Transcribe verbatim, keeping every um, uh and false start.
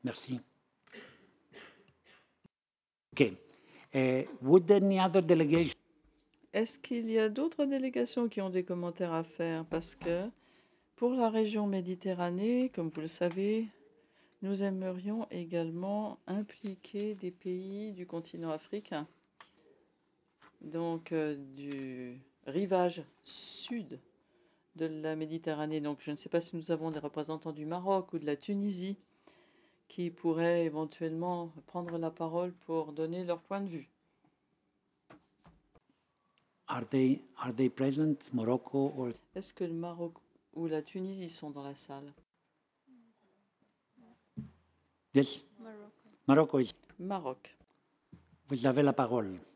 Merci. Okay. Uh, would any other delegation? Est-ce qu'il y a d'autres délégations qui ont des commentaires à faire? Parce que pour la région Méditerranée, comme vous le savez, nous aimerions également impliquer des pays du continent africain, donc euh, du rivage sud de la Méditerranée. Donc je ne sais pas si nous avons des représentants du Maroc ou de la Tunisie qui pourraient éventuellement prendre la parole pour donner leur point de vue. Are they, are they present, Morocco or... Est-ce que le Maroc ou la Tunisie sont dans la salle? Yes. Morocco. Morocco is... Maroc. Vous avez la parole.